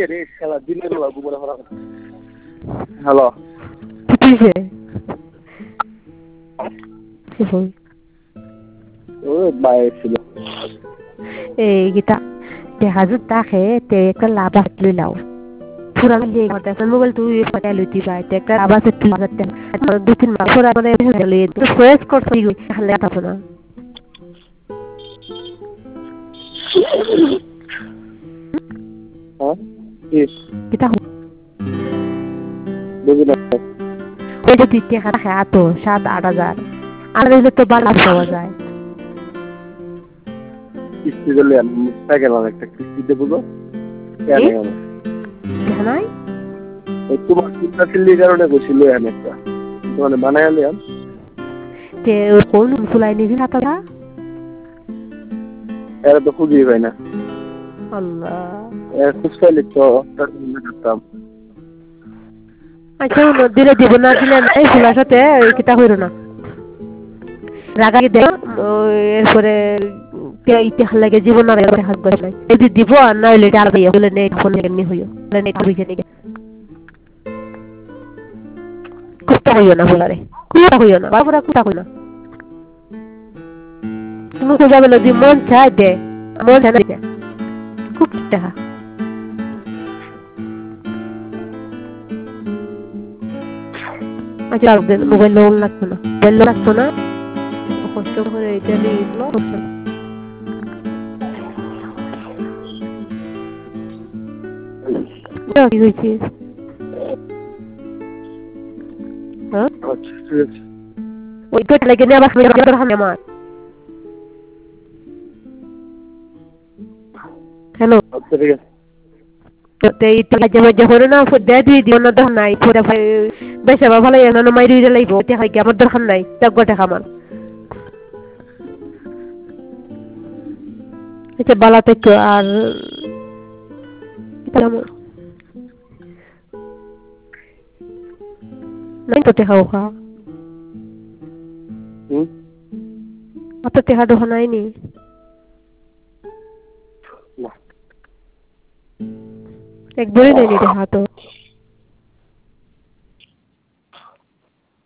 রে শালা দিনের বেলা ঘুমোরে হারাম। হ্যালো কিসে কি হই ও বাইরে ছিল এই গীতা হাজুর তাকে তে একটা লাভ আসলে লাও পুরান দিয়ে কথা এখন মোবাইল তুই পাতা লইতি পাই তে একটা লাভ আছে তুই বাজাতে দুই তিন মাস পরে মানে গেলে তো ফ্রেশ করতে তাহলে কথা না হ্যাঁ গীতা বুঝি না ওই যে তুই টাকা রাখে এত 7-8 হাজার আর দিলে তো বালা পাওয়া যায় কিস্তি দিলে সাইকেল একটা কিস্তি দেবো গো কেন জানাই তোমার চিন্তা চিল্লির কারণে গেছিল এখানে একটা মানে বানাই আনলাম তে কোন ফুলাই নিবি না তোরা এরা তো খুঁজেই পাই না আল্লাহ খুঁজতে তো করতাম আচ্ছা ধীরে দিব না দিলে এই ফুলার সাথে কিতা হইল না রাগাই দে এরপরে ইতিহাস লাগে জীবন আর হাত বসে যদি দিব আর না হইলে আর ভাইয়া বলে নেই ফোন এমনি হইও বলে নেই বুঝে নিগে কুস্তা হইও না বলারে কুস্তা হইও না বাবুরা কুস্তা হইও না তুমি তো যাবে যদি মন চায় দে মন চায় না খুব টাকা আচ্ছা মোবাইল লোন লাগতো না মোবাইল লোন লাগতো না কষ্ট করে এটা নিয়ে কি হয়েছে হ্যাঁ আচ্ছা ঠিক আছে ওই পেট লেগে নিয়ে আবার মেয়ের হামে আমার হ্যালো আচ্ছা ঠিক আছে তো এই তো যে হলো না দে দিও না দর নাই পুরো বেশি ভালো না মাইরি দিলে লাগবে এটা হয় কি আমার দরকার নাই টাকা টাকা আমার এটা বালাতে তো আর কেমন নাই তো টাকা ওখা অত টাকা দোকান নাইনি একবারই নেই টাকা তো